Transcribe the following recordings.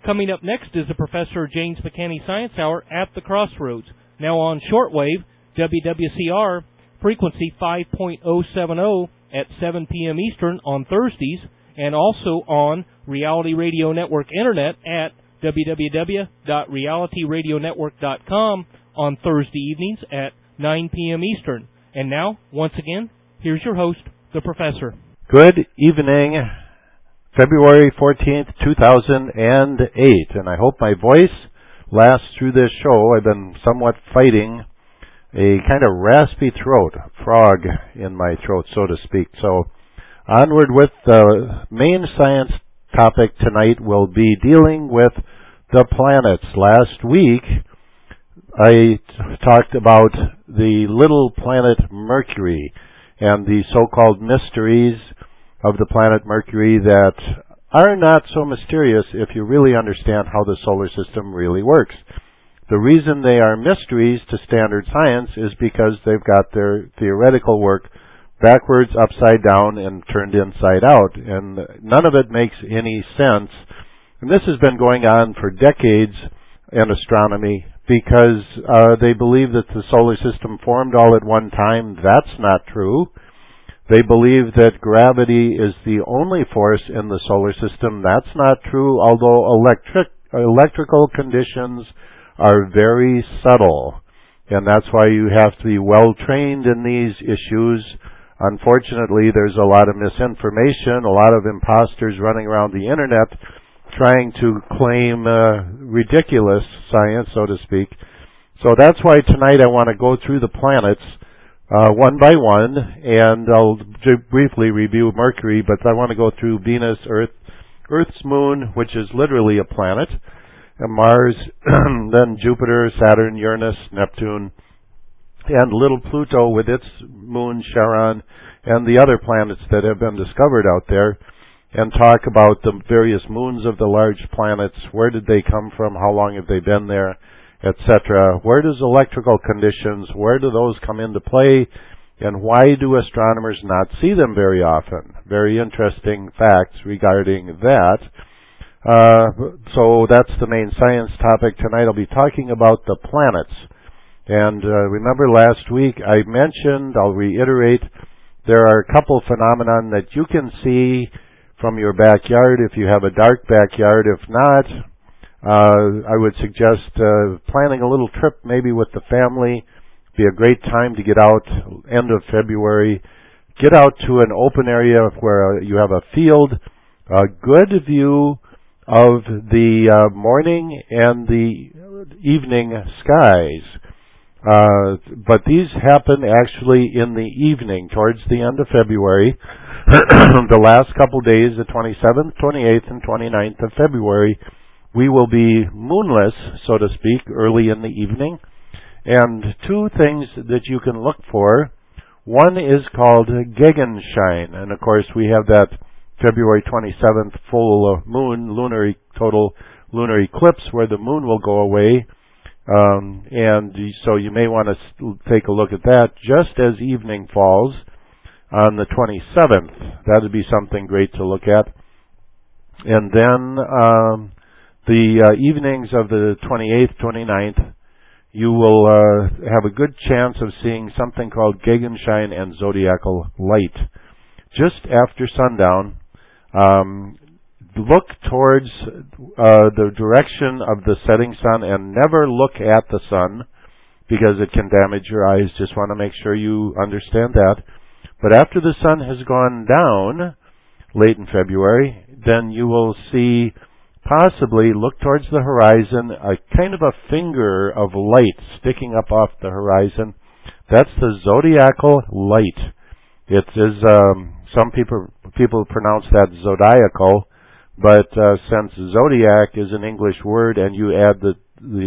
Coming up next is the Professor James McCanney Science Hour at the Crossroads. Now on shortwave, WWCR, frequency 5.070 at 7 p.m. Eastern on Thursdays, and also on Reality Radio Network Internet at www.realityradionetwork.com on Thursday evenings at 9 p.m. Eastern. And now, once again, here's your host, the Professor. Good evening, February 14th, 2008, and I hope my voice lasts through this show. I've been somewhat fighting a kind of raspy throat, frog in my throat, so to speak. So onward with the main science topic tonight will be dealing with the planets. Last week, I talked about the little planet Mercury and the so-called mysteries of the planet Mercury that are not so mysterious if you really understand how the solar system really works. The reason they are mysteries to standard science is because they've got their theoretical work backwards, upside down, and turned inside out. And none of it makes any sense. And this has been going on for decades in astronomy because they believe that the solar system formed all at one time. That's not true. They believe that gravity is the only force in the solar system. That's not true, although electrical conditions are very subtle. And that's why you have to be well trained in these issues. Unfortunately, there's a lot of misinformation, a lot of imposters running around the internet trying to claim ridiculous science, so to speak. So that's why tonight I want to go through the planets one by one, and I'll briefly review Mercury, but I want to go through Venus, Earth's moon, which is literally a planet, and Mars, then Jupiter, Saturn, Uranus, Neptune, and little Pluto with its moon, Charon, and the other planets that have been discovered out there, and talk about the various moons of the large planets. Where did they come from? How long have they been there? Etc. Where does electrical conditions, where do those come into play, and why do astronomers not see them very often? Very interesting facts regarding that. So that's the main science topic tonight. I'll be talking about the planets. And remember last week I mentioned, I'll reiterate, there are a couple phenomena that you can see from your backyard if you have a dark backyard. If not, I would suggest planning a little trip maybe with the family. Be a great time to get out end of February. Get out to an open area where you have a field, a good view of the morning and the evening skies. But these happen actually in the evening, towards the end of February. The last couple days, the 27th, 28th, and 29th of February, we will be moonless, so to speak, early in the evening. And two things that you can look for. One is called Gegenschein. And of course, we have that February 27th full moon, total lunar eclipse, where the moon will go away. And so you may want to take a look at that just as evening falls on the 27th. That would be something great to look at. And then the evenings of the 28th, 29th, you will have a good chance of seeing something called Gegenschein and zodiacal light. Just after sundown, look towards the direction of the setting sun and never look at the sun because it can damage your eyes. Just want to make sure you understand that. But after the sun has gone down late in February, then you will see, possibly look towards the horizon, a kind of a finger of light sticking up off the horizon. That's the zodiacal light. It is, some people pronounce that zodiacal, but since zodiac is an English word and you add the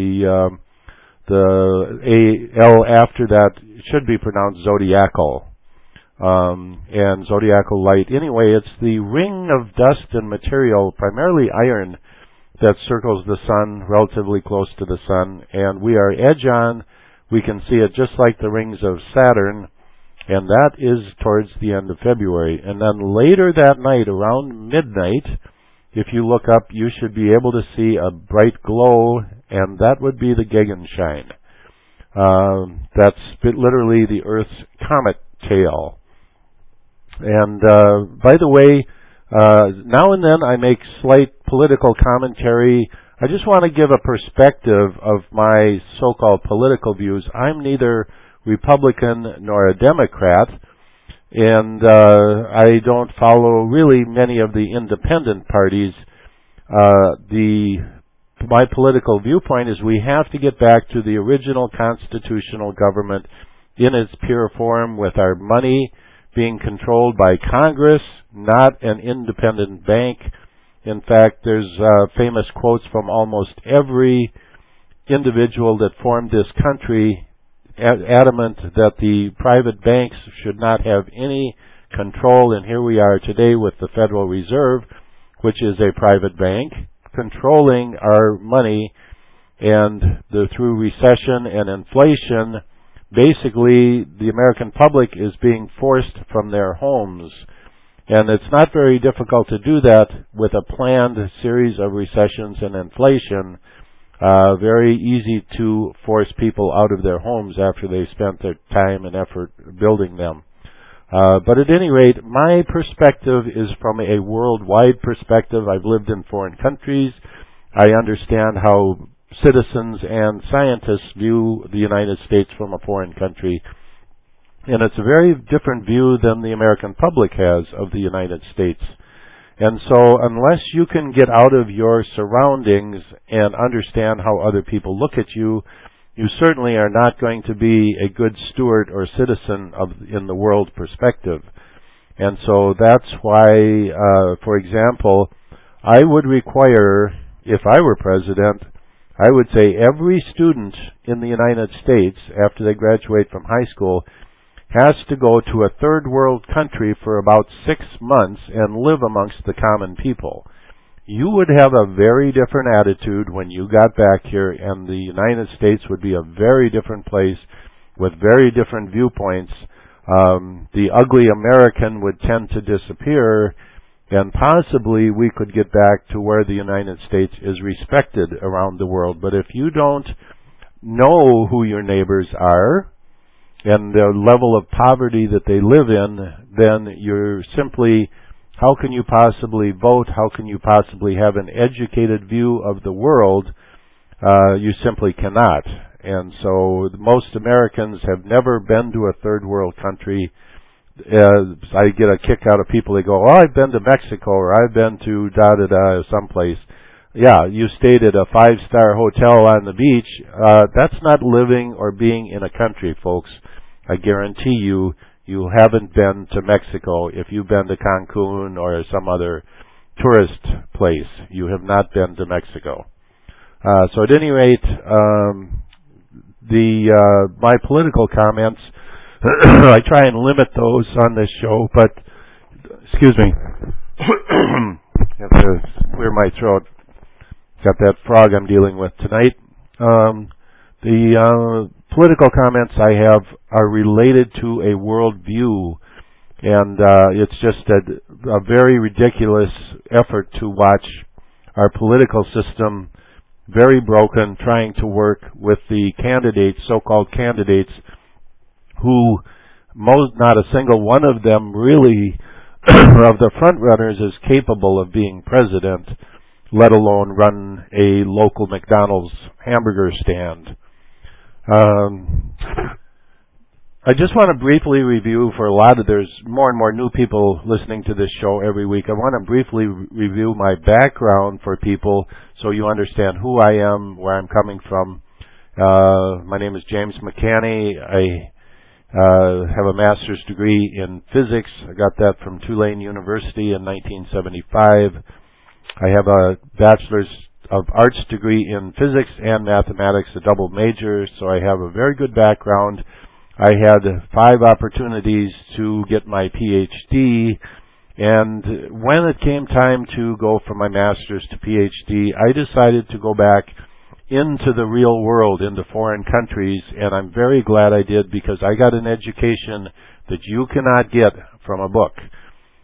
A-L after that, it should be pronounced zodiacal. And zodiacal light. Anyway, it's the ring of dust and material, primarily iron, that circles the sun, relatively close to the sun, and we are edge on. We can see it just like the rings of Saturn, and that is towards the end of February. And then later that night, around midnight, if you look up, you should be able to see a bright glow, and that would be the Gegenschein. That's literally the Earth's comet tail. And by the way, now and then I make slight political commentary. I just want to give a perspective of my so-called political views. I'm neither Republican nor a Democrat, and I don't follow really many of the independent parties. My political viewpoint is we have to get back to the original constitutional government in its pure form, with our money being controlled by Congress, not an independent bank. In fact, there's famous quotes from almost every individual that formed this country adamant that the private banks should not have any control, and here we are today with the Federal Reserve, which is a private bank, controlling our money, and through recession and inflation, basically the American public is being forced from their homes. And it's not very difficult to do that with a planned series of recessions and inflation. Very easy to force people out of their homes after they've spent their time and effort building them. But at any rate, my perspective is from a worldwide perspective. I've lived in foreign countries. I understand how citizens and scientists view the United States from a foreign country. And it's a very different view than the American public has of the United States. And so unless you can get out of your surroundings and understand how other people look at you, you certainly are not going to be a good steward or citizen in the world perspective. And so that's why, for example, I would require, if I were president, I would say every student in the United States, after they graduate from high school, has to go to a third world country for about 6 months and live amongst the common people. You would have a very different attitude when you got back here, and the United States would be a very different place with very different viewpoints. The ugly American would tend to disappear, and possibly we could get back to where the United States is respected around the world. But if you don't know who your neighbors are and the level of poverty that they live in, then you're simply, how can you possibly vote? How can you possibly have an educated view of the world? You simply cannot. And so most Americans have never been to a third world country. I get a kick out of people. They go, "Oh, I've been to Mexico, or I've been to da-da-da someplace." Yeah, you stayed at a 5-star hotel on the beach. That's not living or being in a country, folks. I guarantee you, you haven't been to Mexico. If you've been to Cancun or some other tourist place, you have not been to Mexico. So at any rate, my political comments, I try and limit those on this show, but, excuse me, I have to clear my throat. Got that frog I'm dealing with tonight. The political comments I have are related to a world view, and it's just a very ridiculous effort to watch our political system very broken, trying to work with the candidates, so-called candidates, who not a single one of them really of the front runners is capable of being president, let alone run a local McDonald's hamburger stand. I just want to briefly review, there's more and more new people listening to this show every week. I want to briefly review my background for people so you understand who I am, where I'm coming from. My name is James McCanney. I have a master's degree in physics. I got that from Tulane University in 1975. I have a bachelor's of arts degree in physics and mathematics, a double major, so I have a very good background. I had 5 opportunities to get my PhD, and when it came time to go from my master's to PhD, I decided to go back into the real world, into foreign countries, and I'm very glad I did, because I got an education that you cannot get from a book.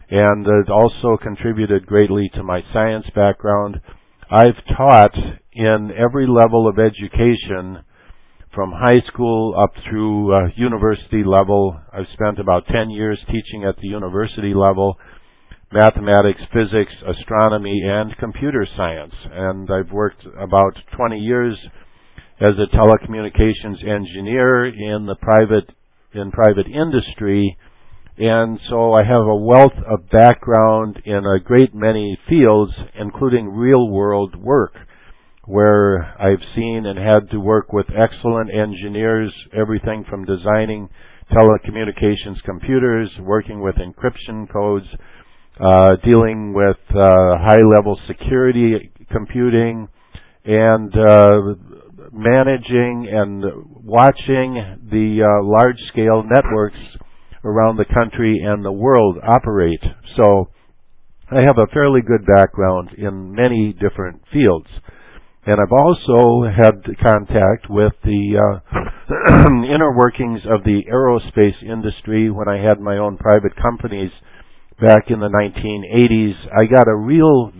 and it also contributed greatly to my science background. I've taught in every level of education, from high school up through university level. I've spent about 10 years teaching at the university level, mathematics, physics, astronomy, and computer science. And I've worked about 20 years as a telecommunications engineer in private industry. And so I have a wealth of background in a great many fields, including real-world work, where I've seen and had to work with excellent engineers, everything from designing telecommunications computers, working with encryption codes, dealing with high-level security computing, and managing and watching the large-scale networks around the country and the world operate. So I have a fairly good background in many different fields. And I've also had contact with the inner workings of the aerospace industry when I had my own private companies back in the 1980s. I got a real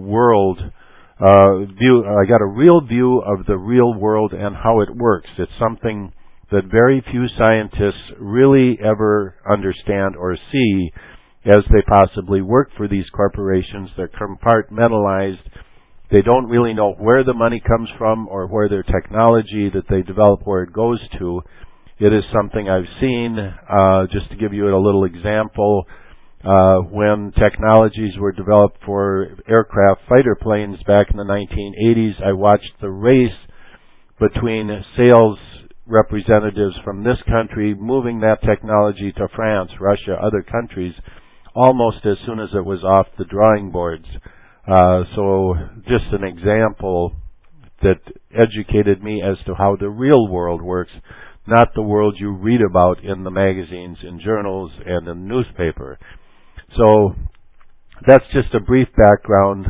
view of the real world and how it works. It's something that very few scientists really ever understand or see as they possibly work for these corporations. They're compartmentalized. They don't really know where the money comes from or where their technology that they develop, where it goes to. It is something I've seen. Just to give you a little example, when technologies were developed for aircraft fighter planes back in the 1980s, I watched the race between sales representatives from this country moving that technology to France, Russia, other countries, almost as soon as it was off the drawing boards. So just an example that educated me as to how the real world works, not the world you read about in the magazines, in journals, and in the newspaper. So that's just a brief background.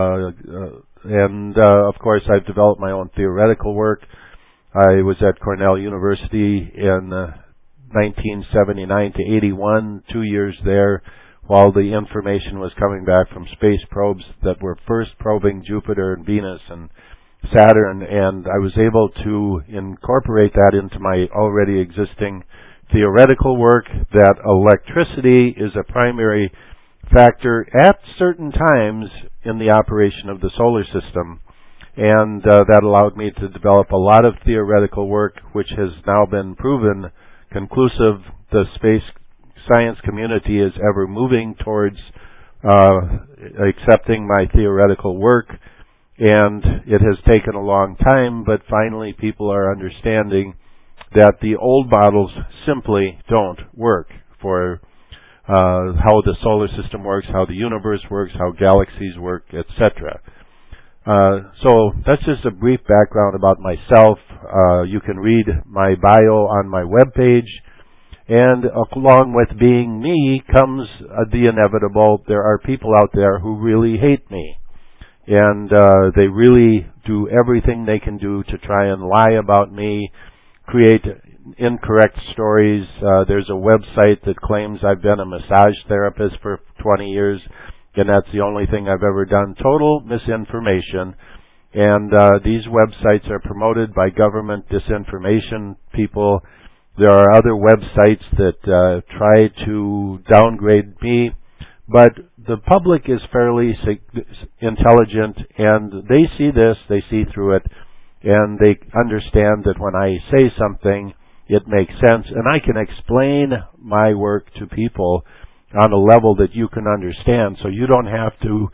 Of course, I've developed my own theoretical work. I was at Cornell University in 1979 to 81, 2 years there, while the information was coming back from space probes that were first probing Jupiter and Venus and Saturn, and I was able to incorporate that into my already existing theoretical work, that electricity is a primary factor at certain times in the operation of the solar system. And that allowed me to develop a lot of theoretical work, which has now been proven conclusive. The space science community is ever moving towards accepting my theoretical work, and it has taken a long time, but finally people are understanding that the old models simply don't work for how the solar system works, how the universe works, how galaxies work, etc. So that's just a brief background about myself. You can read my bio on my webpage. And along with being me comes the inevitable. There are people out there who really hate me. And they really do everything they can do to try and lie about me, create incorrect stories. There's a website that claims I've been a massage therapist for 20 years. And that's the only thing I've ever done. Total misinformation. And these websites are promoted by government disinformation people. There are other websites that try to downgrade me. But the public is fairly intelligent, and they see this, they see through it, and they understand that when I say something, it makes sense. And I can explain my work to people on a level that you can understand. So you don't have to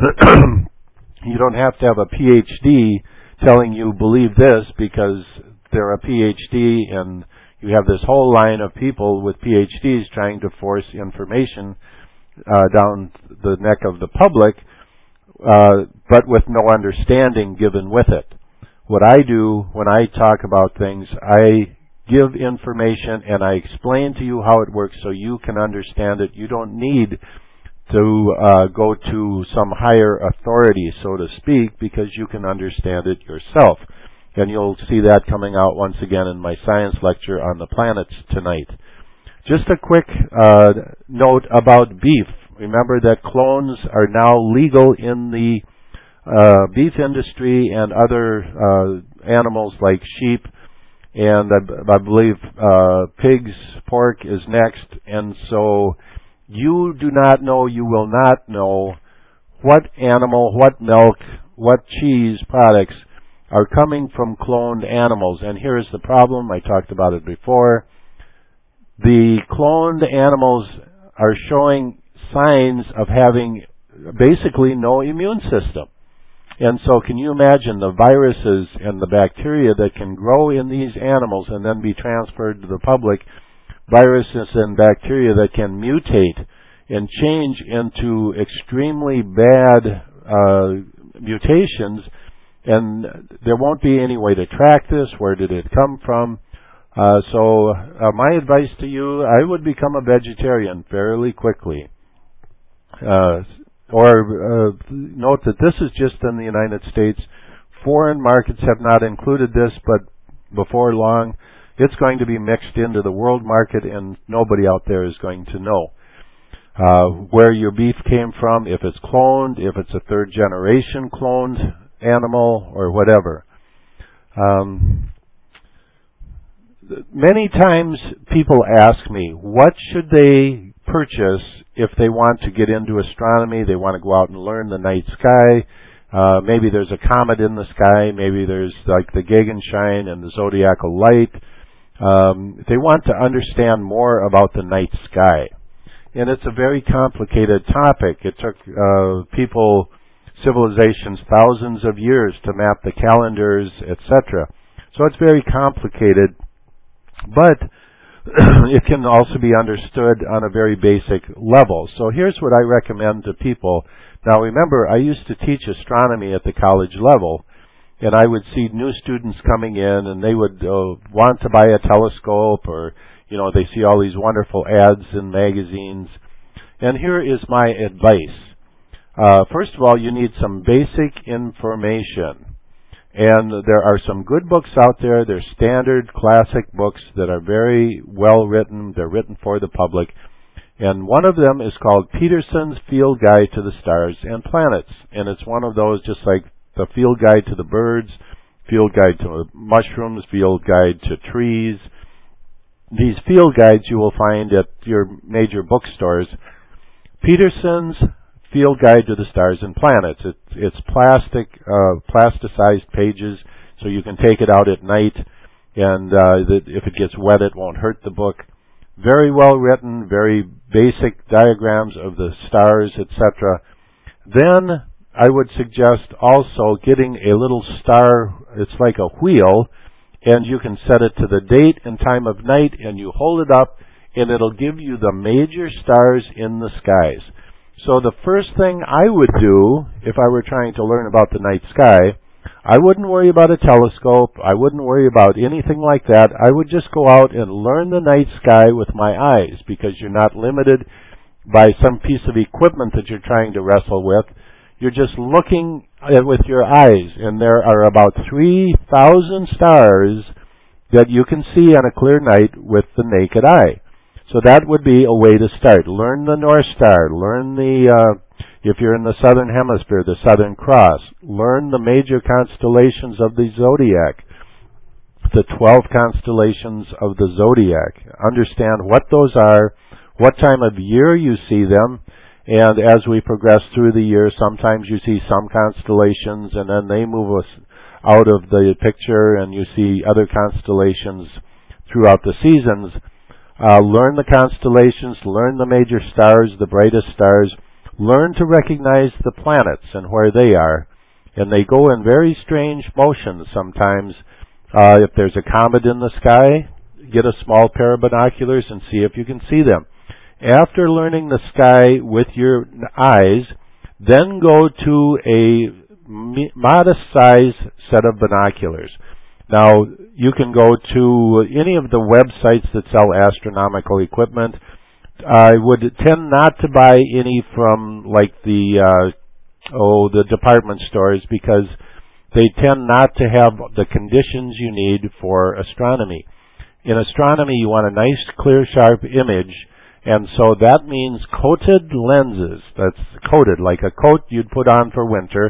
have a PhD telling you believe this because they're a PhD, and you have this whole line of people with PhDs trying to force information down the neck of the public, but with no understanding given with it. What I do when I talk about things, I give information and I explain to you how it works so you can understand it. You don't need to go to some higher authority, so to speak, because you can understand it yourself. And you'll see that coming out once again in my science lecture on the planets tonight. Just a quick note about beef. Remember that clones are now legal in the beef industry and other animals like sheep, and I believe pigs, pork is next. And so you do not know, you will not know what animal, what milk, what cheese products are coming from cloned animals. And here's the problem. I talked about it before. The cloned animals are showing signs of having basically no immune system. And so can you imagine the viruses and the bacteria that can grow in these animals and then be transferred to the public, viruses and bacteria that can mutate and change into extremely bad mutations, and there won't be any way to track this. Where did it come from? So my advice to you, I would become a vegetarian fairly quickly. Note that this is just in the United States. Foreign markets have not included this, but before long, it's going to be mixed into the world market, and nobody out there is going to know where your beef came from, if it's cloned, if it's a third-generation cloned animal, or whatever. Many times people ask me, what should they purchase if they want to get into astronomy? They want to go out and learn the night sky. Maybe there's a comet in the sky. Maybe there's like the Gegenschein and the zodiacal light. They want to understand more about the night sky. And it's a very complicated topic. It took civilizations, thousands of years to map the calendars, etc. So it's very complicated, but it can also be understood on a very basic level. So here's what I recommend to people. Now remember, I used to teach astronomy at the college level, and I would see new students coming in, and they would want to buy a telescope, or they see all these wonderful ads in magazines. And here is my advice. First of all, you need some basic information. And there are some good books out there. They're standard classic books that are very well written. They're written for the public. And one of them is called Peterson's Field Guide to the Stars and Planets. And it's one of those, just like the Field Guide to the Birds, Field Guide to Mushrooms, Field Guide to Trees. These field guides you will find at your major bookstores. Peterson's Field Guide to the Stars and Planets. It's plasticized pages, so you can take it out at night, and if it gets wet, it won't hurt the book. Very well written, very basic diagrams of the stars, etc. Then I would suggest also getting a little star. It's like a wheel, and you can set it to the date and time of night, and you hold it up, and it'll give you the major stars in the skies. So the first thing I would do, if I were trying to learn about the night sky, I wouldn't worry about a telescope. I wouldn't worry about anything like that. I would just go out and learn the night sky with my eyes, because you're not limited by some piece of equipment that you're trying to wrestle with. You're just looking at it with your eyes, and there are about 3,000 stars that you can see on a clear night with the naked eye. So that would be a way to start. Learn the North Star. Learn if you're in the Southern Hemisphere, the Southern Cross. Learn the major constellations of the zodiac, the 12 constellations of the zodiac. Understand what those are, what time of year you see them, and as we progress through the year, sometimes you see some constellations, and then they move us out of the picture, and you see other constellations throughout the seasons. Learn the constellations, learn the major stars, the brightest stars. Learn to recognize the planets and where they are. And they go in very strange motions sometimes. If there's a comet in the sky, get a small pair of binoculars and see if you can see them. After learning the sky with your eyes, then go to a modest-sized set of binoculars. Now, you can go to any of the websites that sell astronomical equipment. I would tend not to buy any from like the department stores, because they tend not to have the conditions you need for astronomy. In astronomy, you want a nice, clear, sharp image, And so that means coated lenses. That's coated, like a coat you'd put on for winter.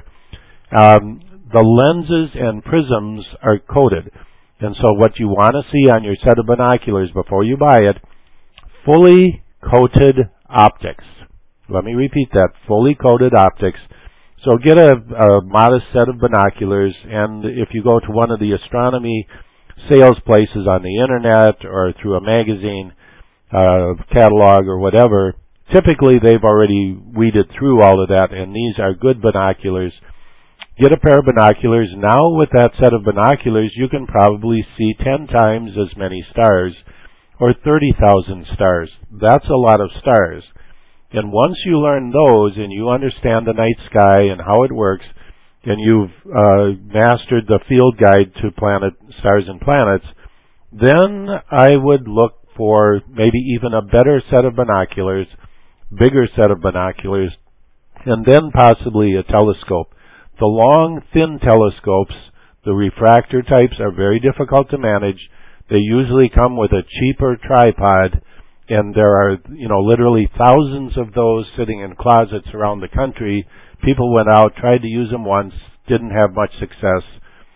The lenses and prisms are coated. And so what you want to see on your set of binoculars before you buy it, fully coated optics. Let me repeat that, fully coated optics. So get a modest set of binoculars, and if you go to one of the astronomy sales places on the internet or through a magazine, catalog or whatever, typically they've already weeded through all of that, and these are good binoculars. Get a pair of binoculars. Now with that set of binoculars, you can probably see 10 times as many stars, or 30,000 stars. That's a lot of stars. And once you learn those and you understand the night sky and how it works, and you've mastered the field guide to stars and planets, then I would look for maybe even a better set of binoculars, bigger set of binoculars, and then possibly a telescope. The long, thin telescopes, the refractor types, are very difficult to manage. They usually come with a cheaper tripod, and there are, literally thousands of those sitting in closets around the country. People went out, tried to use them once, didn't have much success.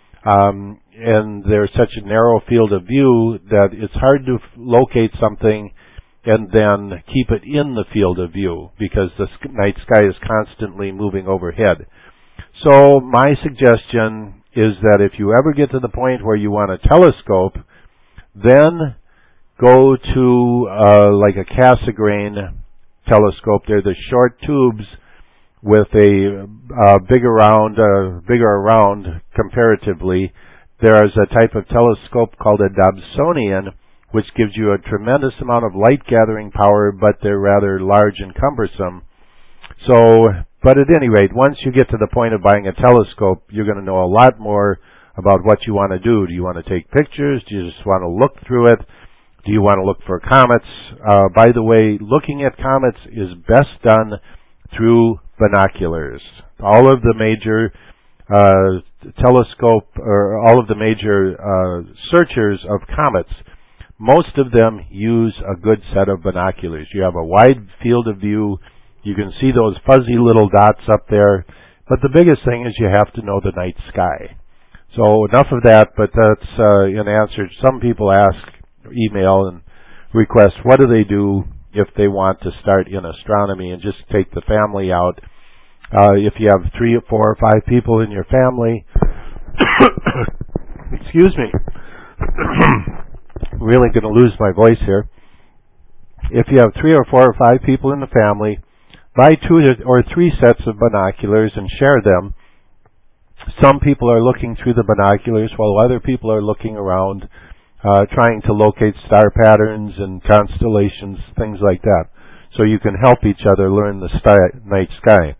And there's such a narrow field of view that it's hard to locate something and then keep it in the field of view because the night sky is constantly moving overhead. So my suggestion is that if you ever get to the point where you want a telescope, then go to like a Cassegrain telescope. They're the short tubes with a bigger round comparatively. There is a type of telescope called a Dobsonian, which gives you a tremendous amount of light gathering power, but they're rather large and cumbersome. But at any rate, once you get to the point of buying a telescope, you're going to know a lot more about what you want to do. Do you want to take pictures? Do you just want to look through it? Do you want to look for comets? By the way, looking at comets is best done through binoculars. All of the major telescope or all of the major searchers of comets, most of them use a good set of binoculars. You have a wide field of view. You can see those fuzzy little dots up there. But the biggest thing is you have to know the night sky. So enough of that, but that's in answer. Some people ask, email and request, what do they do if they want to start in astronomy and just take the family out? If you have 3 or 4 or 5 people in your family, excuse me, really going to lose my voice here. If you have 3 or 4 or 5 people in the family, buy 2 or 3 sets of binoculars and share them. Some people are looking through the binoculars while other people are looking around, trying to locate star patterns and constellations, things like that. So you can help each other learn the night sky.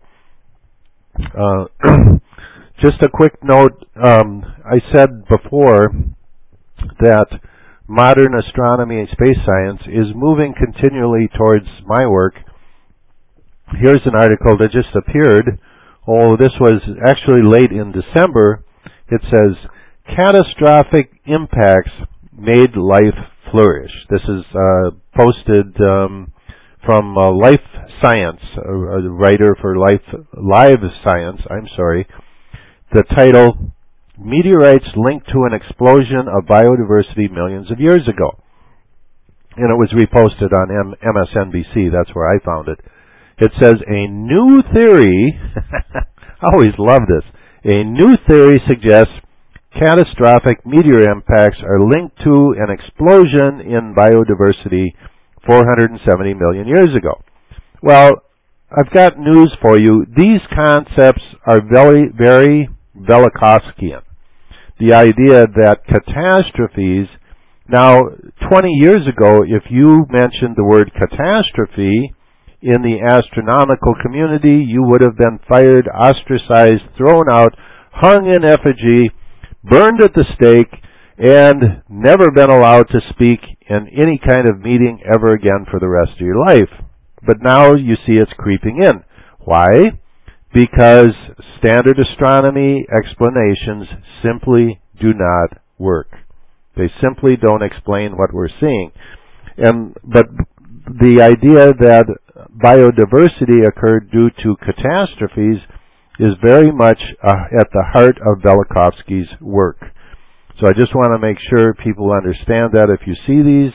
Just a quick note, I said before that modern astronomy and space science is moving continually towards my work. Here's an article that just appeared. This was actually late in December. It says, catastrophic impacts made life flourish. This is posted from Life Science, a writer for Live Science. The title, Meteorites Linked to an Explosion of Biodiversity Millions of Years Ago. And it was reposted on MSNBC. That's where I found it. It says, a new theory, I always love this, a new theory suggests catastrophic meteor impacts are linked to an explosion in biodiversity 470 million years ago. Well, I've got news for you. These concepts are very, very Velikovskian. The idea that catastrophes, now 20 years ago, if you mentioned the word catastrophe in the astronomical community, you would have been fired, ostracized, thrown out, hung in effigy, burned at the stake, and never been allowed to speak in any kind of meeting ever again for the rest of your life. But now you see it's creeping in. Why? Because standard astronomy explanations simply do not work. They simply don't explain what we're seeing. But the idea that biodiversity occurred due to catastrophes is very much at the heart of Velikovsky's work. So I just want to make sure people understand that if you see these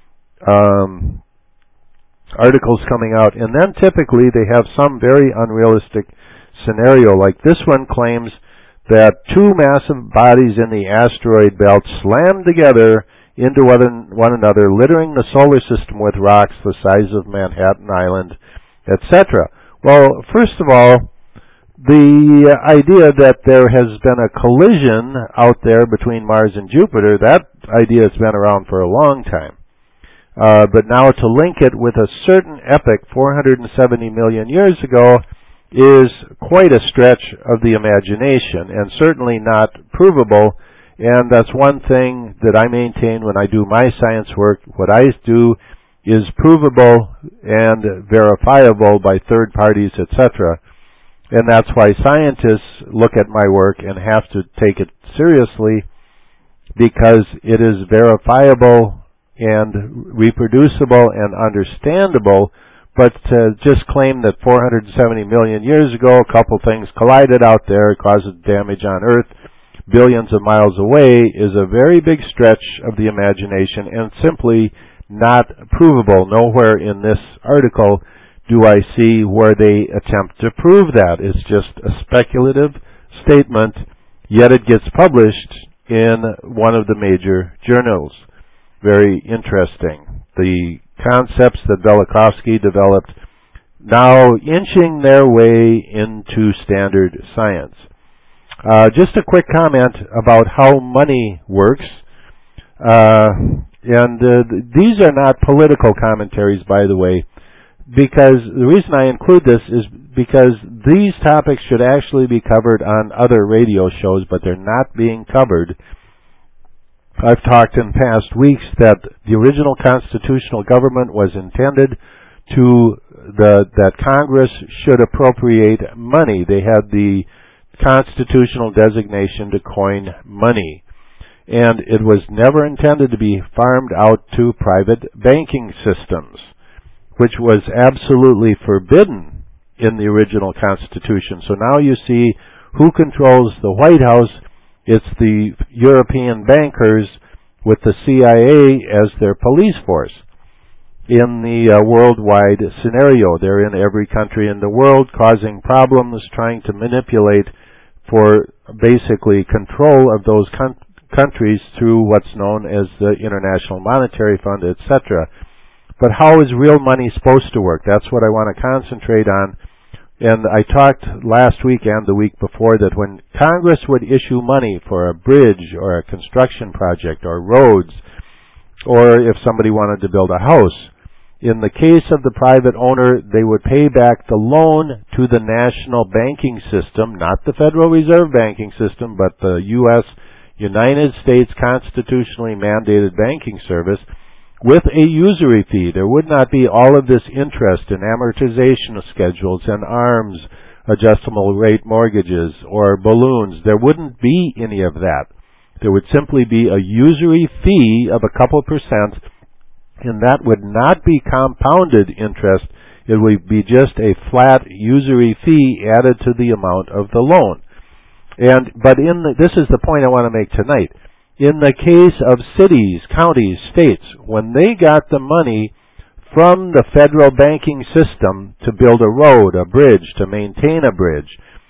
articles coming out, and then typically they have some very unrealistic scenario, like this one claims that two massive bodies in the asteroid belt slammed together into one another, littering the solar system with rocks the size of Manhattan Island, etc. Well, first of all, the idea that there has been a collision out there between Mars and Jupiter, that idea has been around for a long time. But now to link it with a certain epoch 470 million years ago is quite a stretch of the imagination, and certainly not provable. And that's one thing that I maintain when I do my science work. What I do is provable and verifiable by third parties, etc. And that's why scientists look at my work and have to take it seriously, because it is verifiable and reproducible and understandable. But to just claim that 470 million years ago a couple things collided out there, caused damage on Earth billions of miles away, is a very big stretch of the imagination and simply not provable. Nowhere in this article do I see where they attempt to prove that. It's just a speculative statement, yet it gets published in one of the major journals. Very interesting. The concepts that Velikovsky developed now inching their way into standard science. Just a quick comment about how money works. These are not political commentaries, by the way, because the reason I include this is because these topics should actually be covered on other radio shows, but they're not being covered. I've talked in past weeks that the original constitutional government was intended that Congress should appropriate money. They had the constitutional designation to coin money, and it was never intended to be farmed out to private banking systems, which was absolutely forbidden in the original Constitution. So now you see who controls the White House. It's the European bankers with the CIA as their police force. In the worldwide scenario, they're in every country in the world, causing problems, trying to manipulate for basically control of those countries through what's known as the International Monetary Fund, etc. But how is real money supposed to work? That's what I want to concentrate on. And I talked last week and the week before that when Congress would issue money for a bridge or a construction project or roads, or if somebody wanted to build a house, in the case of the private owner, they would pay back the loan to the national banking system, not the Federal Reserve banking system, but the U.S. United States constitutionally mandated banking service, with a usury fee. There would not be all of this interest and amortization schedules and ARMs, adjustable rate mortgages, or balloons. There wouldn't be any of that. There would simply be a usury fee of a couple percent, and that would not be compounded interest. It would be just a flat usury fee added to the amount of the loan. But this is the point I want to make tonight. In the case of cities, counties, states, when they got the money from the federal banking system to build a road, a bridge, to maintain a bridge,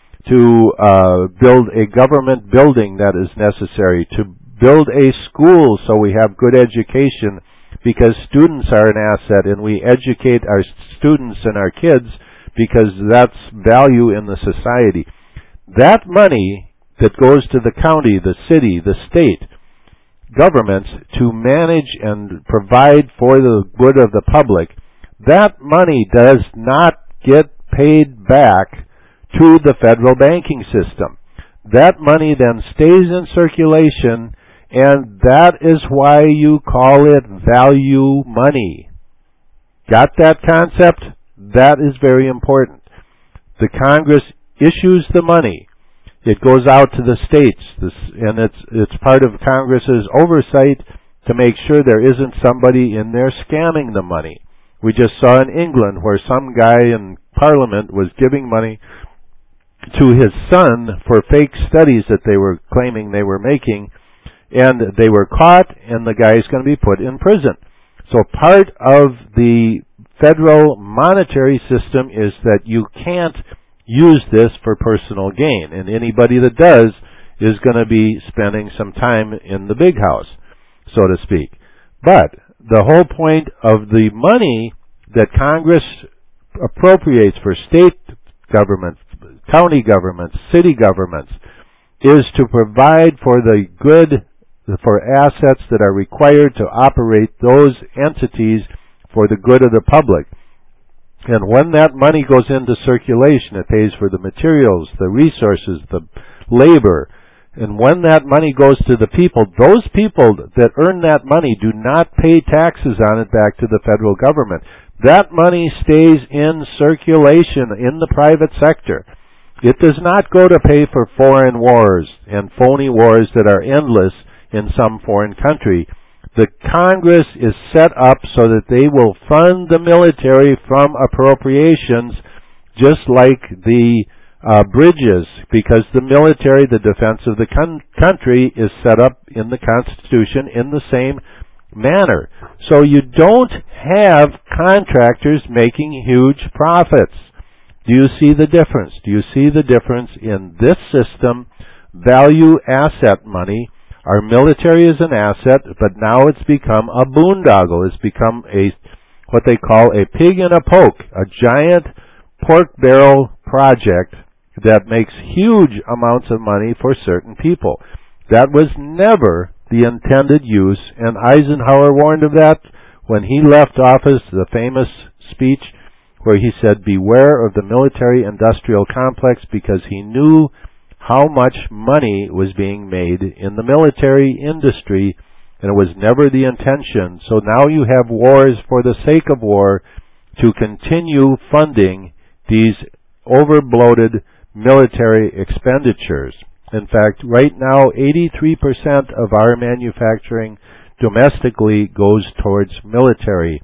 to build a government building that is necessary, to build a school so we have good education, because students are an asset and we educate our students and our kids because that's value in the society. That money that goes to the county, the city, the state governments to manage and provide for the good of the public, that money does not get paid back to the federal banking system. That money then stays in circulation, and that is why you call it value money. Got that concept? That is very important. The Congress issues the money. It goes out to the states, and it's part of Congress's oversight to make sure there isn't somebody in there scamming the money We just saw in England where some guy in Parliament was giving money to his son for fake studies that they were claiming they were making, and they were caught, and the guy is going to be put in prison. So part of the federal monetary system is that you can't use this for personal gain, and anybody that does is going to be spending some time in the big house, so to speak. But the whole point of the money that Congress appropriates for state governments, county governments, city governments, is to provide for the good, for assets that are required to operate those entities for the good of the public. And when that money goes into circulation, it pays for the materials, the resources, the labor. And when that money goes to the people, those people that earn that money do not pay taxes on it back to the federal government. That money stays in circulation in the private sector. It does not go to pay for foreign wars and phony wars that are endless in some foreign country. The Congress is set up so that they will fund the military from appropriations, just like the bridges, because the military, the defense of the country, is set up in the Constitution in the same manner. So you don't have contractors making huge profits. Do you see the difference? Do you see the difference in this system, value asset money? Our military is an asset, but now it's become a boondoggle. It's become what they call a pig in a poke, a giant pork barrel project that makes huge amounts of money for certain people. That was never the intended use, and Eisenhower warned of that when he left office, the famous speech where he said, "Beware of the military-industrial complex," because he knew how much money was being made in the military industry, and it was never the intention. So now you have wars for the sake of war to continue funding these overbloated military expenditures. In fact, right now, 83% of our manufacturing domestically goes towards military.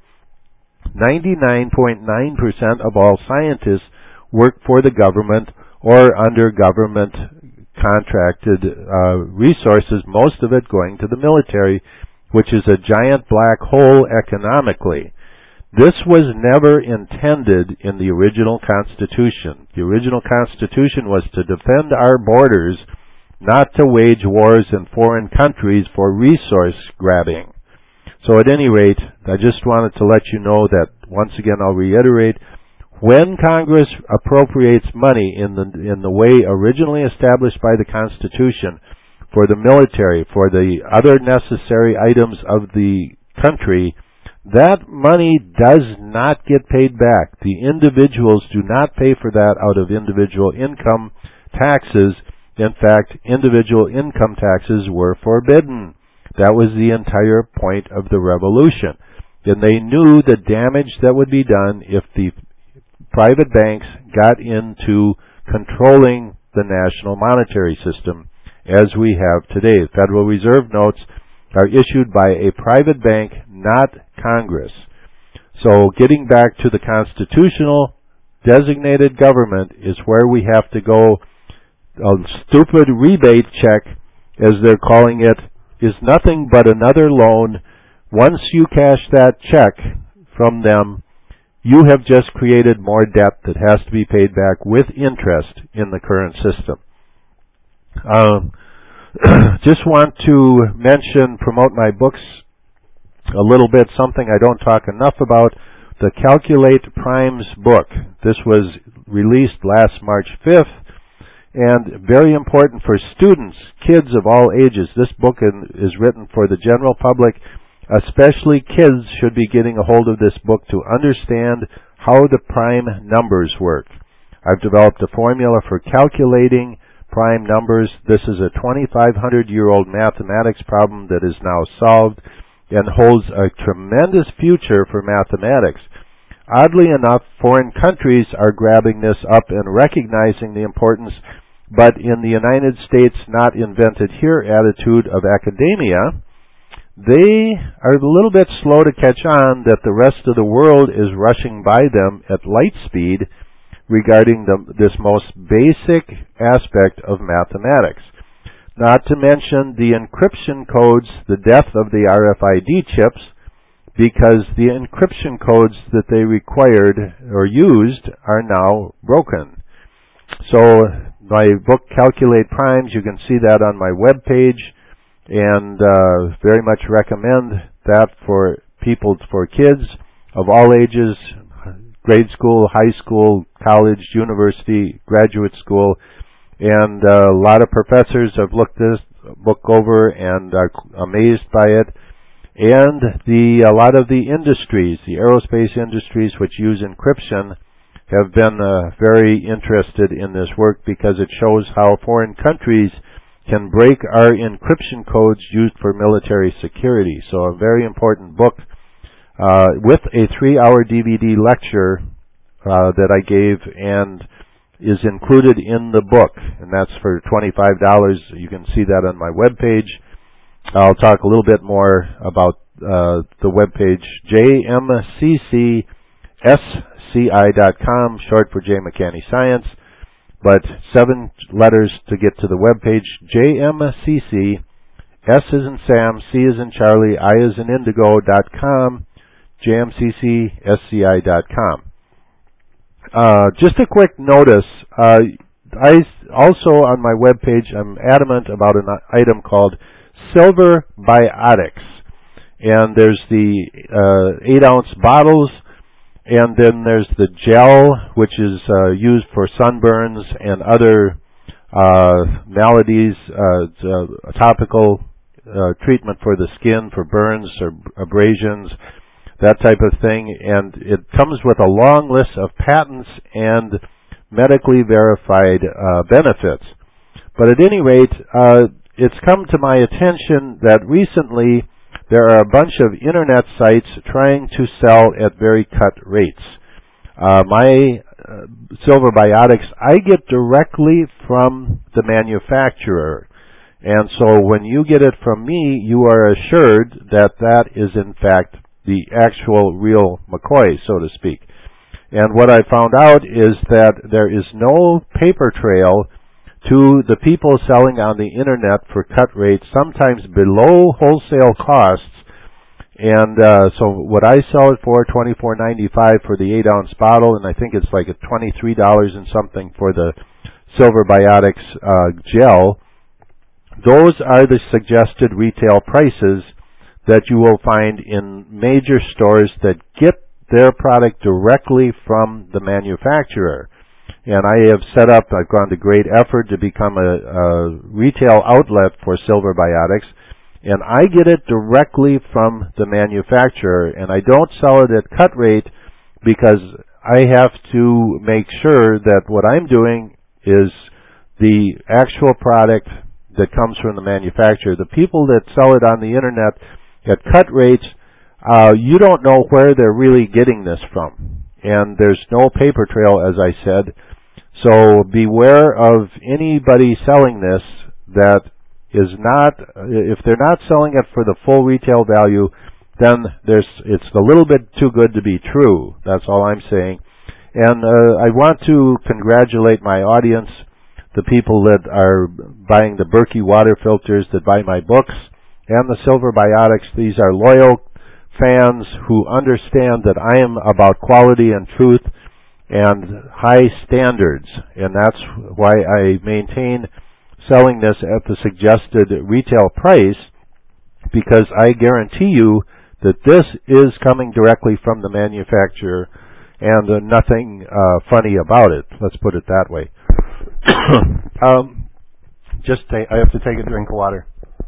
99.9% of all scientists work for the government or under government contracted resources, most of it going to the military, which is a giant black hole economically. This was never intended in the original Constitution. The original Constitution was to defend our borders, not to wage wars in foreign countries for resource grabbing. So at any rate, I just wanted to let you know that, once again, I'll reiterate, when Congress appropriates money in the way originally established by the Constitution for the military, for the other necessary items of the country, that money does not get paid back. The individuals do not pay for that out of individual income taxes. In fact, individual income taxes were forbidden. That was the entire point of the revolution. And they knew the damage that would be done if the private banks got into controlling the national monetary system as we have today. Federal Reserve notes are issued by a private bank, not Congress. So getting back to the constitutional designated government is where we have to go. A stupid rebate check, as they're calling it, is nothing but another loan. Once you cash that check from them, you have just created more debt that has to be paid back with interest in the current system. Just want to promote my books a little bit, something I don't talk enough about, the Calculate Primes book. This was released last March 5th, and very important for students, kids of all ages. This book is written for the general public. Especially kids should be getting a hold of this book to understand how the prime numbers work. I've developed a formula for calculating prime numbers. This is a 2,500-year-old mathematics problem that is now solved and holds a tremendous future for mathematics. Oddly enough, foreign countries are grabbing this up and recognizing the importance, but in the United States, not invented here attitude of academia, they are a little bit slow to catch on that the rest of the world is rushing by them at light speed regarding this most basic aspect of mathematics. Not to mention the encryption codes, the death of the RFID chips, because the encryption codes that they required or used are now broken. So my book, Calculate Primes, you can see that on my webpage, and very much recommend that for people, for kids of all ages, grade school, high school, college, university, graduate school, and a lot of professors have looked this book over and are amazed by it. And a lot of the industries, the aerospace industries which use encryption, have been very interested in this work because it shows how foreign countries can break our encryption codes used for military security. So a very important book with a 3-hour DVD lecture that I gave and is included in the book, and that's for $25. You can see that on my webpage. I'll talk a little bit more about the webpage, jmccsci.com, short for J. McCanney Science, but 7 letters to get to the webpage, jmcc, S is in Sam, C is in Charlie, I is in Indigo.com, jmccsci.com. Just a quick notice, I also on my webpage, I'm adamant about an item called Silver Biotics. And there's the 8-ounce bottles, and then there's the gel, which is used for sunburns and other maladies, a topical treatment for the skin, for burns or abrasions, that type of thing. And it comes with a long list of patents and medically verified benefits. But at any rate, it's come to my attention that recently there are a bunch of internet sites trying to sell at very cut rates. My Silver Biotics, I get directly from the manufacturer. And so when you get it from me, you are assured that that is in fact the actual real McCoy, so to speak. And what I found out is that there is no paper trail to the people selling on the internet for cut rates, sometimes below wholesale costs. And so what I sell it for, $24.95 for the 8-ounce bottle, and I think it's like at $23 and something for the Silver Biotics gel. Those are the suggested retail prices that you will find in major stores that get their product directly from the manufacturer. And I have set up, I've gone to great effort to become a retail outlet for Silver Biotics, and I get it directly from the manufacturer, and I don't sell it at cut rate because I have to make sure that what I'm doing is the actual product that comes from the manufacturer. The people that sell it on the internet at cut rates, you don't know where they're really getting this from. And there's no paper trail, as I said. So beware of anybody selling this that is not, if they're not selling it for the full retail value, then it's a little bit too good to be true. That's all I'm saying. And I want to congratulate my audience, the people that are buying the Berkey water filters, that buy my books, and the Silver Biotics. These are loyal fans who understand that I am about quality and truth and high standards, and that's why I maintain selling this at the suggested retail price, because I guarantee you that this is coming directly from the manufacturer and nothing funny about it. Let's put it that way. I have to take a drink of water.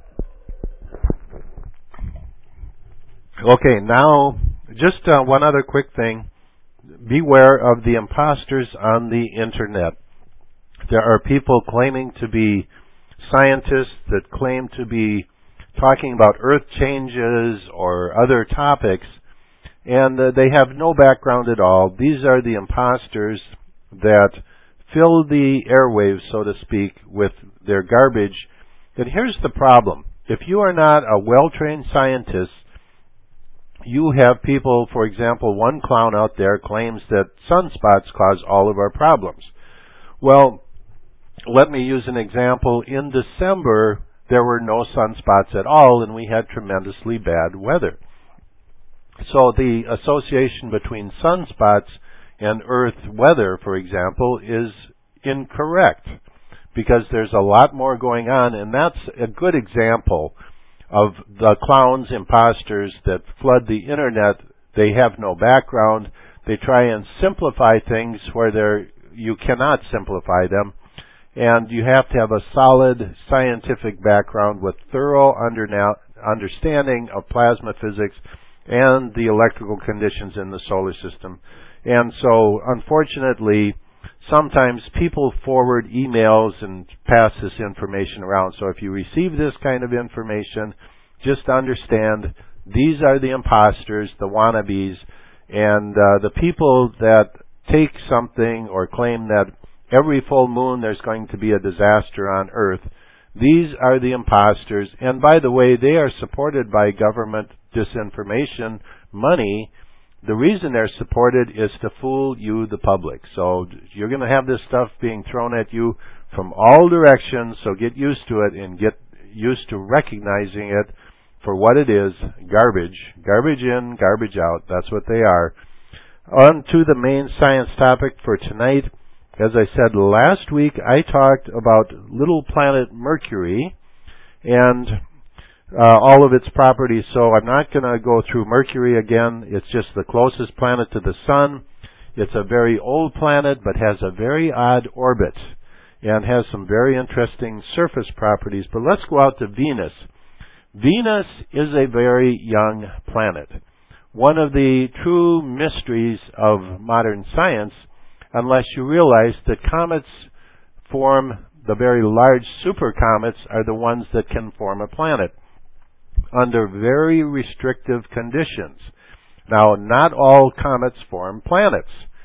Okay, now just one other quick thing. Beware of the imposters on the internet. There are people claiming to be scientists that claim to be talking about earth changes or other topics, and they have no background at all. These are the imposters that fill the airwaves, so to speak, with their garbage. And here's the problem. If you are not a well-trained scientist, you have people, for example, one clown out there claims that sunspots cause all of our problems. Well, let me use an example. In December, there were no sunspots at all, and we had tremendously bad weather. So the association between sunspots and Earth weather, for example, is incorrect, because there's a lot more going on, and that's a good example of the clowns, imposters that flood the internet. They have no background. They try and simplify things where you cannot simplify them, and you have to have a solid scientific background with thorough understanding of plasma physics and the electrical conditions in the solar system. And so, unfortunately, sometimes people forward emails and pass this information around. So if you receive this kind of information, just understand these are the imposters, the wannabes, and the people that take something or claim that every full moon there's going to be a disaster on Earth. These are the imposters, and by the way, they are supported by government disinformation money. The reason they're supported is to fool you, the public. So you're going to have this stuff being thrown at you from all directions, so get used to it and get used to recognizing it for what it is, garbage. Garbage in, garbage out. That's what they are. On to the main science topic for tonight. As I said last week, I talked about little planet Mercury and all of its properties, so I'm not going to go through Mercury again. It's just the closest planet to the Sun. It's a very old planet, but has a very odd orbit and has some very interesting surface properties. But let's go out to Venus. Venus is a very young planet. One of the true mysteries of modern science, unless you realize that comets form, the very large supercomets are the ones that can form a planet under very restrictive conditions. Now, not all comets form planets.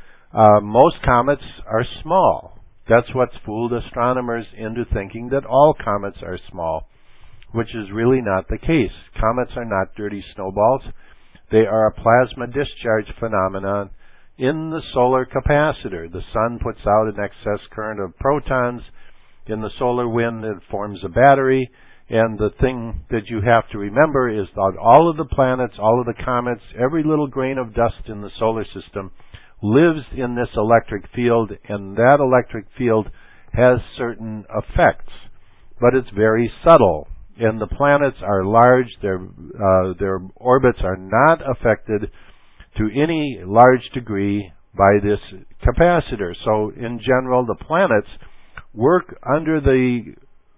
Most comets are small. That's what's fooled astronomers into thinking that all comets are small, which is really not the case. Comets are not dirty snowballs. They are a plasma discharge phenomenon in the solar capacitor. The sun puts out an excess current of protons. In the solar wind, it forms a battery. And the thing that you have to remember is that all of the planets, all of the comets, every little grain of dust in the solar system lives in this electric field, and that electric field has certain effects. But it's very subtle. And the planets are large. Their orbits are not affected to any large degree by this capacitor. So in general, the planets work under the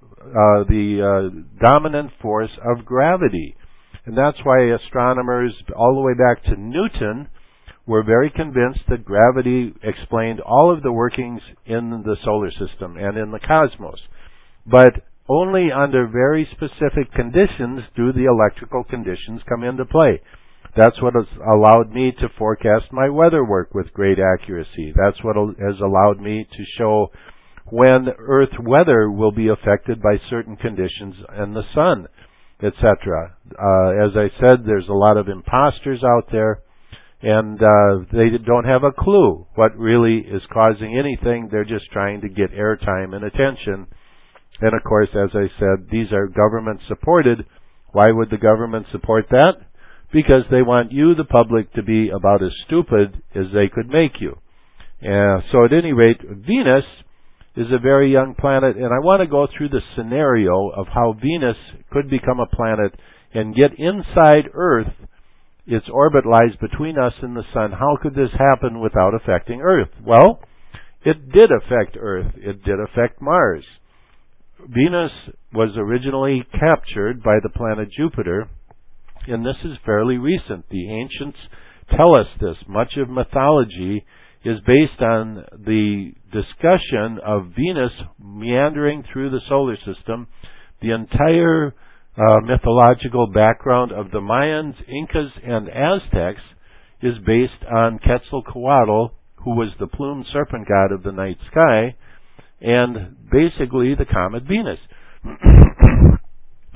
dominant force of gravity. And that's why astronomers all the way back to Newton were very convinced that gravity explained all of the workings in the solar system and in the cosmos. But only under very specific conditions do the electrical conditions come into play. That's what has allowed me to forecast my weather work with great accuracy. That's what has allowed me to show when Earth weather will be affected by certain conditions in the sun, etc. As I said, there's a lot of imposters out there, and they don't have a clue what really is causing anything. They're just trying to get airtime and attention. And of course, as I said, these are government supported. Why would the government support that? Because they want you, the public, to be about as stupid as they could make you. So at any rate, Venus is a very young planet, and I want to go through the scenario of how Venus could become a planet and get inside Earth. Its orbit lies between us and the Sun. How could this happen without affecting Earth? Well, it did affect Earth. It did affect Mars. Venus was originally captured by the planet Jupiter, and this is fairly recent. The ancients tell us this. Much of mythology is based on the discussion of Venus meandering through the solar system. The entire mythological background of the Mayans, Incas, and Aztecs is based on Quetzalcoatl, who was the plumed serpent god of the night sky, and basically the comet Venus.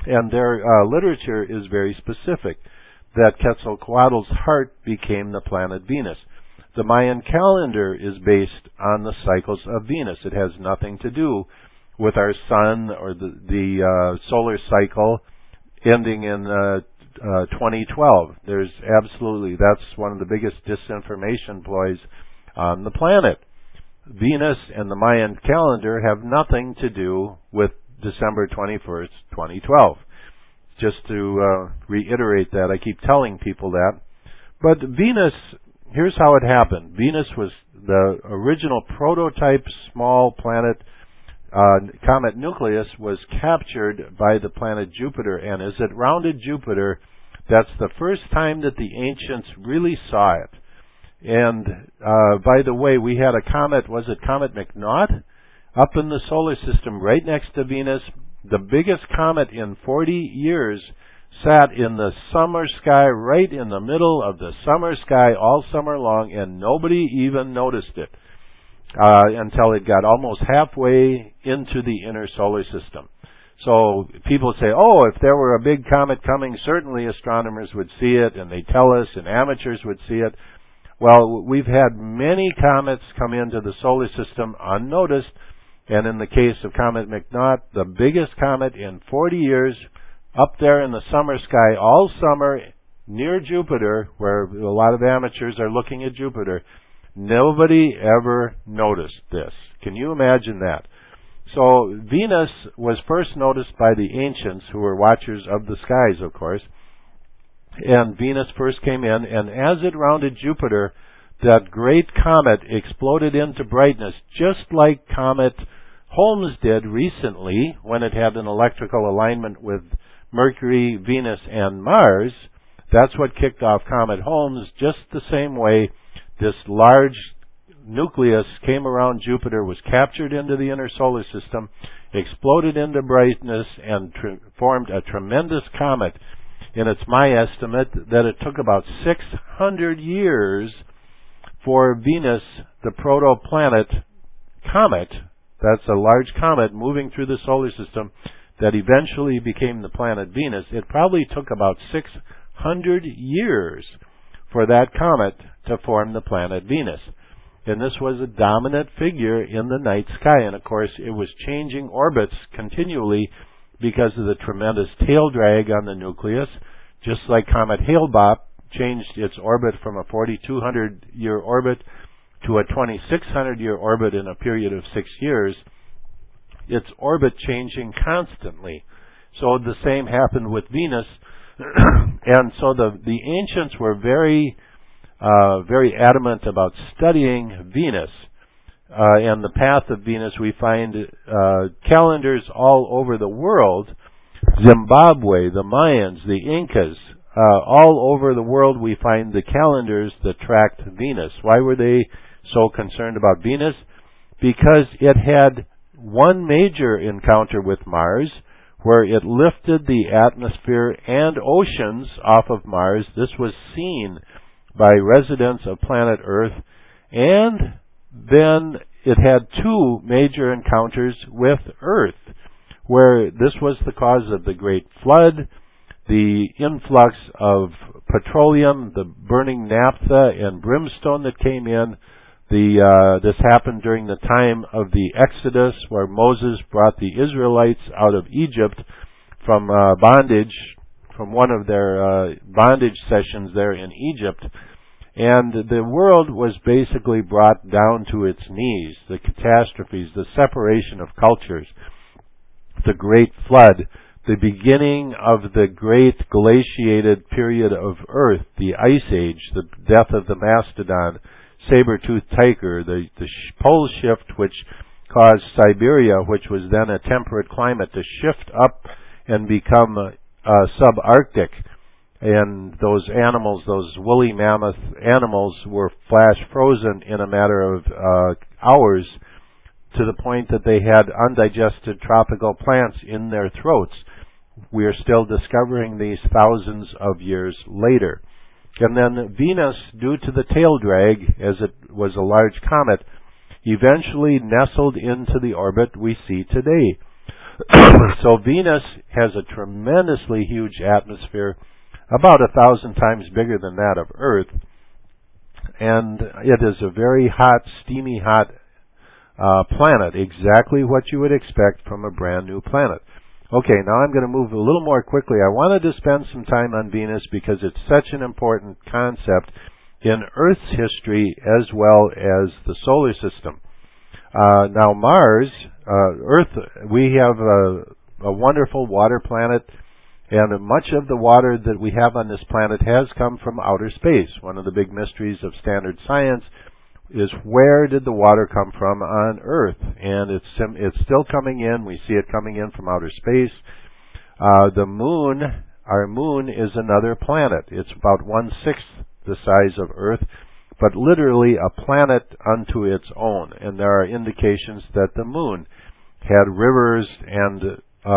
And their literature is very specific, that Quetzalcoatl's heart became the planet Venus. The Mayan calendar is based on the cycles of Venus. It has nothing to do with our sun or the solar cycle ending in 2012. That's one of the biggest disinformation ploys on the planet. Venus and the Mayan calendar have nothing to do with December 21st, 2012. Just to reiterate that, I keep telling people that. But Venus, here's how it happened. Venus was the original prototype small planet. Comet nucleus was captured by the planet Jupiter, and as it rounded Jupiter, that's the first time that the ancients really saw it. And by the way, we had a comet, was it Comet McNaught? Up in the solar system, right next to Venus. The biggest comet in 40 years sat in the summer sky, right in the middle of the summer sky all summer long, and nobody even noticed it until it got almost halfway into the inner solar system. So people say, oh, if there were a big comet coming, certainly astronomers would see it, and they tell us, and amateurs would see it. Well, we've had many comets come into the solar system unnoticed, and in the case of Comet McNaught, the biggest comet in 40 years, up there in the summer sky all summer near Jupiter, where a lot of amateurs are looking at Jupiter, nobody ever noticed this. Can you imagine that? So Venus was first noticed by the ancients, who were watchers of the skies, of course. And Venus first came in, and as it rounded Jupiter, that great comet exploded into brightness, just like Comet Holmes did recently when it had an electrical alignment with Mercury, Venus, and Mars. That's what kicked off Comet Holmes. Just the same way, this large nucleus came around Jupiter, was captured into the inner solar system, exploded into brightness, and formed a tremendous comet. And it's my estimate that it took about 600 years for Venus, the protoplanet comet, that's a large comet moving through the solar system that eventually became the planet Venus. It probably took about 600 years for that comet to form the planet Venus. And this was a dominant figure in the night sky. And of course, it was changing orbits continually because of the tremendous tail drag on the nucleus, just like Comet Hale-Bopp changed its orbit from a 4,200-year orbit to a 2,600-year orbit in a period of 6 years. Its orbit changing constantly. So the same happened with Venus. And so the ancients were very adamant about studying Venus. And the path of Venus, we find calendars all over the world. Zimbabwe, the Mayans, the Incas, all over the world we find the calendars that tracked Venus. Why were they so concerned about Venus? Because it had one major encounter with Mars, where it lifted the atmosphere and oceans off of Mars. This was seen by residents of planet Earth. And then it had two major encounters with Earth, where this was the cause of the Great Flood, the influx of petroleum, the burning naphtha and brimstone that came in. This happened during the time of the Exodus, where Moses brought the Israelites out of Egypt from bondage, from one of their bondage sessions there in Egypt. And the world was basically brought down to its knees. The catastrophes, the separation of cultures, the Great Flood, the beginning of the great glaciated period of Earth, the Ice Age, the death of the mastodon, saber-toothed tiger, the pole shift which caused Siberia, which was then a temperate climate, to shift up and become subarctic. And those animals, those woolly mammoth animals, were flash frozen in a matter of hours, to the point that they had undigested tropical plants in their throats. We are still discovering these thousands of years later. And then Venus, due to the tail drag, as it was a large comet, eventually nestled into the orbit we see today. So Venus has a tremendously huge atmosphere, about 1,000 times bigger than that of Earth, and it is a very hot, steamy hot planet, exactly what you would expect from a brand new planet. Okay, now I'm going to move a little more quickly. I wanted to spend some time on Venus because it's such an important concept in Earth's history as well as the solar system. Now Mars, Earth, we have a wonderful water planet, and much of the water that we have on this planet has come from outer space. One of the big mysteries of standard science is where did the water come from on Earth? And it's still coming in. We see it coming in from outer space. The moon, our moon, is another planet. It's about 1/6 the size of Earth, but literally a planet unto its own. And there are indications that the moon had rivers and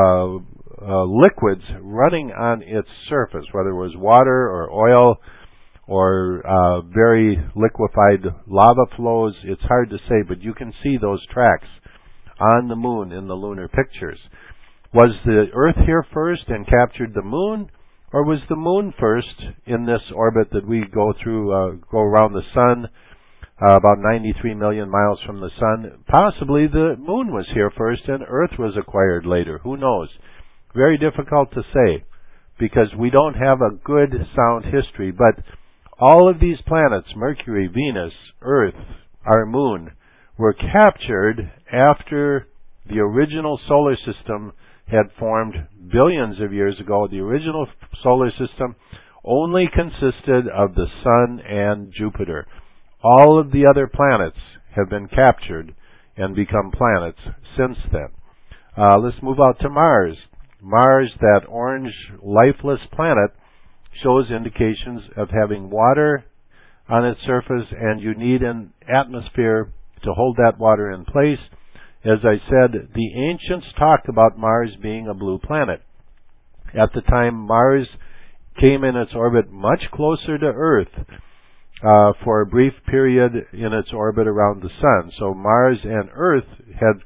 liquids running on its surface, whether it was water or oil or very liquefied lava flows. It's hard to say, but you can see those tracks on the moon in the lunar pictures. Was the Earth here first and captured the moon, or was the moon first in this orbit that we go through, go around the sun, about 93 million miles from the sun? Possibly the moon was here first and Earth was acquired later. Who knows? Very difficult to say because we don't have a good, sound history, but all of these planets, Mercury, Venus, Earth, our moon, were captured after the original solar system had formed billions of years ago. The original solar system only consisted of the Sun and Jupiter. All of the other planets have been captured and become planets since then. Let's move out to Mars. Mars, that orange, lifeless planet, shows indications of having water on its surface, and you need an atmosphere to hold that water in place. As I said, the ancients talked about Mars being a blue planet. At the time, Mars came in its orbit much closer to Earth for a brief period in its orbit around the Sun. So Mars and Earth had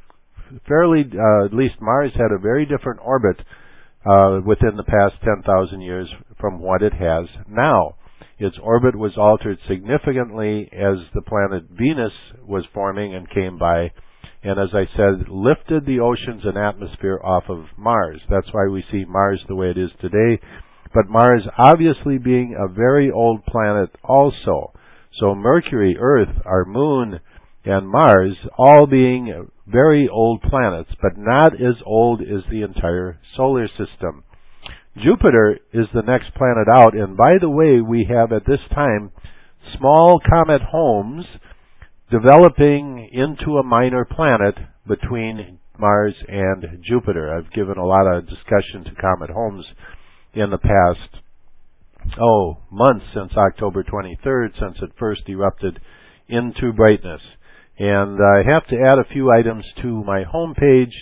at least Mars had a very different orbit within the past 10,000 years from what it has now. Its orbit was altered significantly as the planet Venus was forming and came by, and as I said, lifted the oceans and atmosphere off of Mars. That's why we see Mars the way it is today. But Mars obviously being a very old planet also. So Mercury, Earth, our moon, and Mars all being very old planets, but not as old as the entire solar system. Jupiter is the next planet out, and by the way, we have at this time small comet Holmes developing into a minor planet between Mars and Jupiter. I've given a lot of discussion to Comet Holmes in the past, months, since October 23rd, since it first erupted into brightness. And I have to add a few items to my home page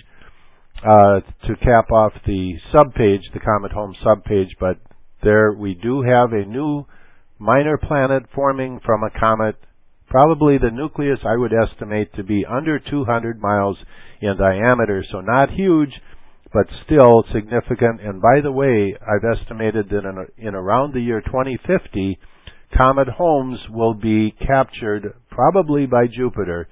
to cap off the subpage, the Comet Holmes subpage, but there we do have a new minor planet forming from a comet. Probably the nucleus I would estimate to be under 200 miles in diameter, so not huge, but still significant. And by the way, I've estimated that in around the year 2050, Comet Holmes will be captured probably by Jupiter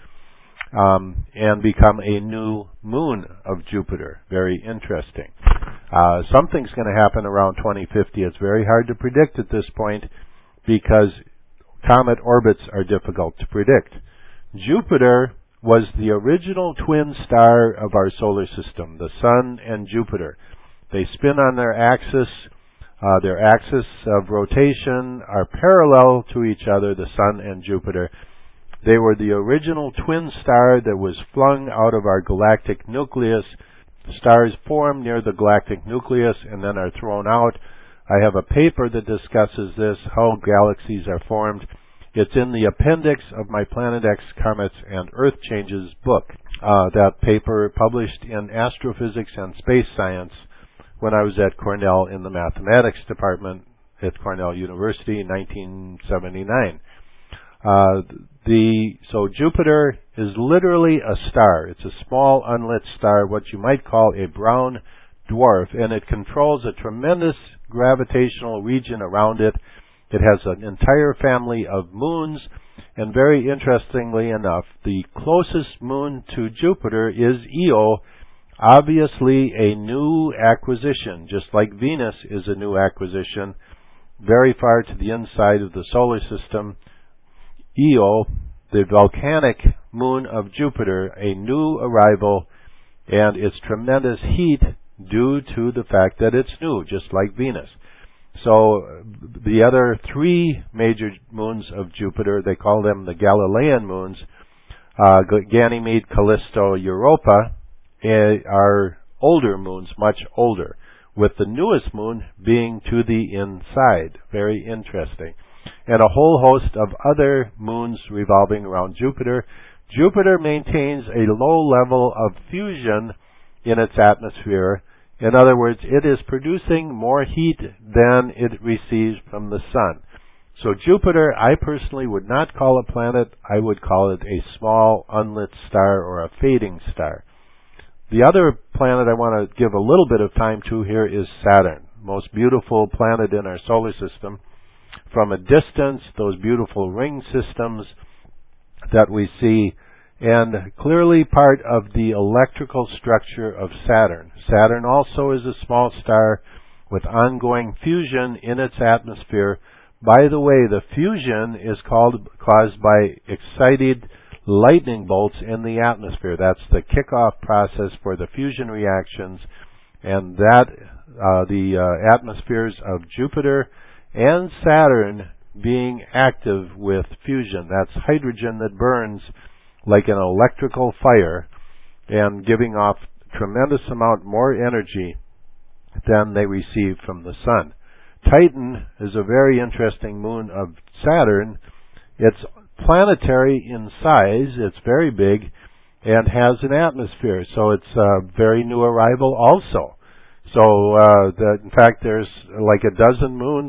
and become a new moon of Jupiter. Very interesting. Something's going to happen around 2050. It's very hard to predict at this point because comet orbits are difficult to predict. Jupiter was the original twin star of our solar system, the Sun and Jupiter. They spin on their axis. Their axis of rotation are parallel to each other, the Sun and Jupiter. They were the original twin star that was flung out of our galactic nucleus. Stars form near the galactic nucleus and then are thrown out. I have a paper that discusses this, how galaxies are formed. It's in the appendix of my Planet X Comets and Earth Changes book. That paper published in Astrophysics and Space Science when I was at Cornell in the mathematics department at Cornell University in 1979. So Jupiter is literally a star. It's a small unlit star, what you might call a brown dwarf, and it controls a tremendous gravitational region around it. It has an entire family of moons, and very interestingly enough, the closest moon to Jupiter is Io, obviously a new acquisition, just like Venus is a new acquisition, very far to the inside of the solar system. Io, the volcanic moon of Jupiter, a new arrival, and its tremendous heat due to the fact that it's new, just like Venus. So the other three major moons of Jupiter, they call them the Galilean moons, Ganymede, Callisto, Europa, are older moons, much older, with the newest moon being to the inside. Very interesting. And a whole host of other moons revolving around Jupiter. Jupiter maintains a low level of fusion in its atmosphere. In other words, it is producing more heat than it receives from the sun. So Jupiter, I personally would not call a planet. I would call it a small unlit star or a fading star. The other planet I want to give a little bit of time to here is Saturn, most beautiful planet in our solar system. From a distance, those beautiful ring systems that we see, and clearly part of the electrical structure of Saturn. Saturn also is a small star with ongoing fusion in its atmosphere. By the way, the fusion is caused by excited lightning bolts in the atmosphere. That's the kickoff process for the fusion reactions, and that the atmospheres of Jupiter and Saturn being active with fusion. That's hydrogen that burns like an electrical fire and giving off tremendous amount more energy than they receive from the sun. Titan is a very interesting moon of Saturn. It's planetary in size, it's very big, and has an atmosphere, so it's a very new arrival also. So, in fact, there's like a dozen moons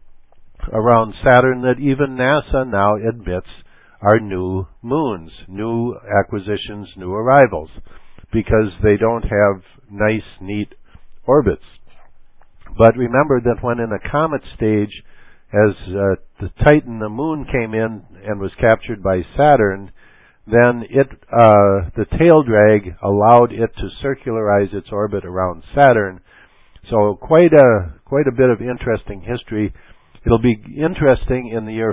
around Saturn that even NASA now admits are new moons, new acquisitions, new arrivals, because they don't have nice, neat orbits. But remember that when in a comet stage, as the Titan, the moon, came in and was captured by Saturn, then the tail drag allowed it to circularize its orbit around Saturn. So quite a bit of interesting history. It'll be interesting in the year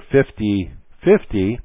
2050,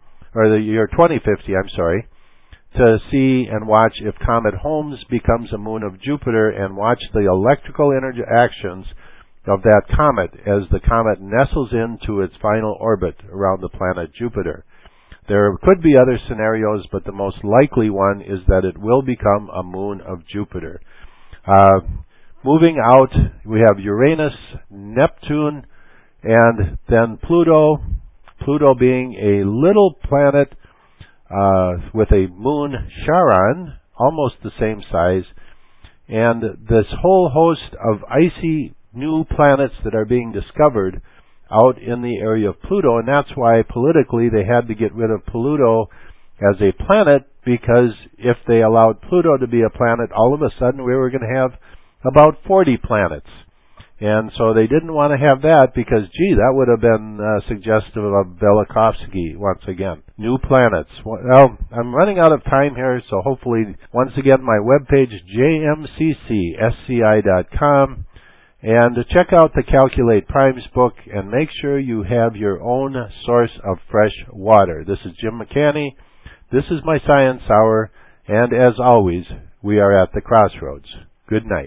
to see and watch if Comet Holmes becomes a moon of Jupiter and watch the electrical interactions of that comet as the comet nestles into its final orbit around the planet Jupiter. There could be other scenarios, but the most likely one is that it will become a moon of Jupiter. Moving out, we have Uranus, Neptune, and then Pluto. Pluto being a little planet with a moon, Charon, almost the same size, and this whole host of icy new planets that are being discovered out in the area of Pluto, and that's why politically they had to get rid of Pluto as a planet, because if they allowed Pluto to be a planet, all of a sudden we were going to have about 40 planets. And so they didn't want to have that because, gee, that would have been suggestive of Velikovsky once again. New planets. Well, I'm running out of time here, so hopefully, once again, my webpage, jmccsci.com. And check out the Calculate Primes book and make sure you have your own source of fresh water. This is Jim McCanny. This is my Science Hour. And as always, we are at the crossroads. Good night.